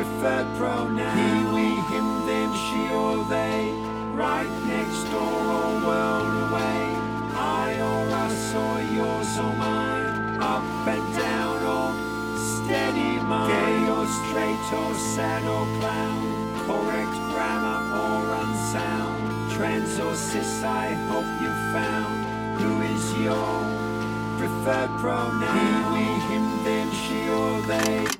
preferred pronoun. He, we, him, them, she or they. Right next door or world away. I or us or yours or mine. Up and down or steady mind. Gay or straight or sad or clown. Correct grammar or unsound. Trans or cis, I hope you found. Who is your preferred pronoun? He, we, him, them, she or they.